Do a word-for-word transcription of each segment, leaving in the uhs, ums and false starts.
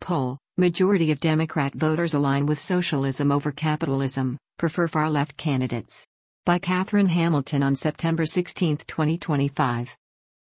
poll, majority of Democrat voters align with socialism over capitalism, prefer far-left candidates. By Catherine Hamilton on September sixteenth, twenty twenty-five.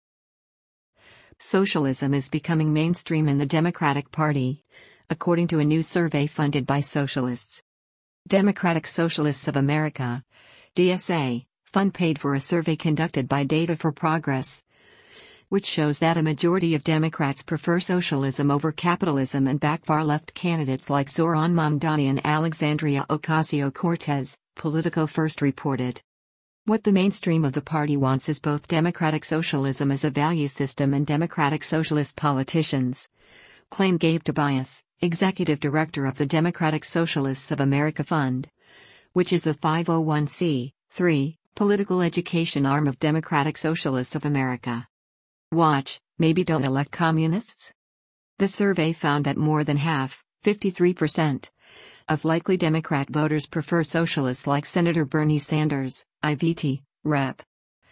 Socialism is becoming mainstream in the Democratic Party, according to a new survey funded by Socialists. Democratic Socialists of America, D S A, fund paid for a survey conducted by Data for Progress, which shows that a majority of Democrats prefer socialism over capitalism and back far-left candidates like Zoran Mamdani and Alexandria Ocasio-Cortez, Politico first reported. What the mainstream of the party wants is both democratic socialism as a value system and democratic socialist politicians, claimed Gabe Tobias, executive director of the Democratic Socialists of America Fund, which is the five oh one c three political education arm of Democratic Socialists of America. Watch, maybe don't elect communists? The survey found that more than half, fifty-three percent, of likely Democrat voters prefer socialists like Senator Bernie Sanders, I V T, Representative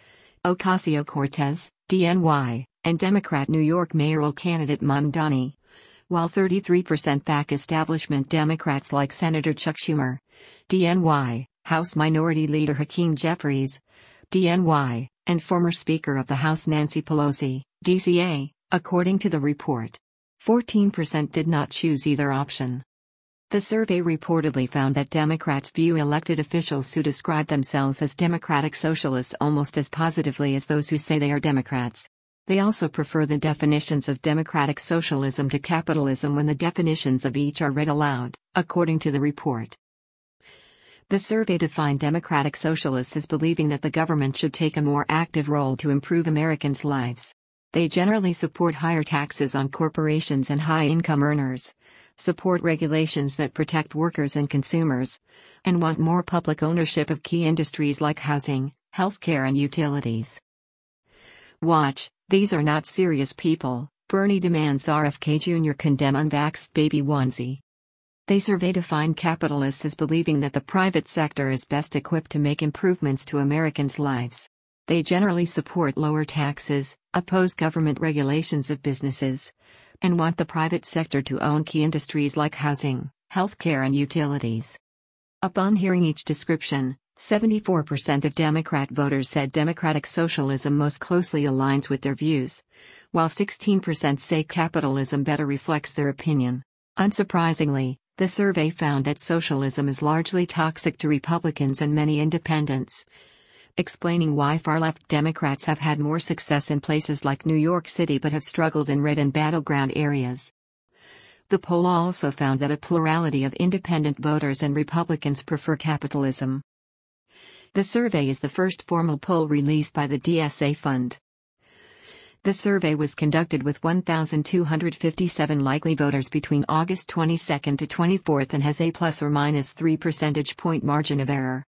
Ocasio-Cortez, D N Y, and Democrat New York mayoral candidate Mamdani, while thirty-three percent back establishment Democrats like Senator Chuck Schumer, D N Y, House Minority Leader Hakeem Jeffries, D N Y, and former Speaker of the House Nancy Pelosi, D C A, according to the report. fourteen percent did not choose either option. The survey reportedly found that Democrats view elected officials who describe themselves as democratic socialists almost as positively as those who say they are Democrats. They also prefer the definitions of democratic socialism to capitalism when the definitions of each are read aloud, according to the report. The survey defined democratic socialists as believing that the government should take a more active role to improve Americans' lives. They generally support higher taxes on corporations and high-income earners, support regulations that protect workers and consumers, and want more public ownership of key industries like housing, healthcare and utilities. Watch, these are not serious people, Bernie demands R F K Junior condemn unvaxxed baby onesie. They survey defined capitalists as believing that the private sector is best equipped to make improvements to Americans' lives. They generally support lower taxes, oppose government regulations of businesses, and want the private sector to own key industries like housing, healthcare and utilities. Upon hearing each description, seventy-four percent of Democrat voters said democratic socialism most closely aligns with their views, while sixteen percent say capitalism better reflects their opinion. Unsurprisingly, the survey found that socialism is largely toxic to Republicans and many independents, explaining why far-left Democrats have had more success in places like New York City but have struggled in red and battleground areas. The poll also found that a plurality of independent voters and Republicans prefer capitalism. The survey is the first formal poll released by the D S A Fund. The survey was conducted with one thousand two hundred fifty-seven likely voters between August twenty-second to twenty-fourth and has a plus or minus three percentage point margin of error.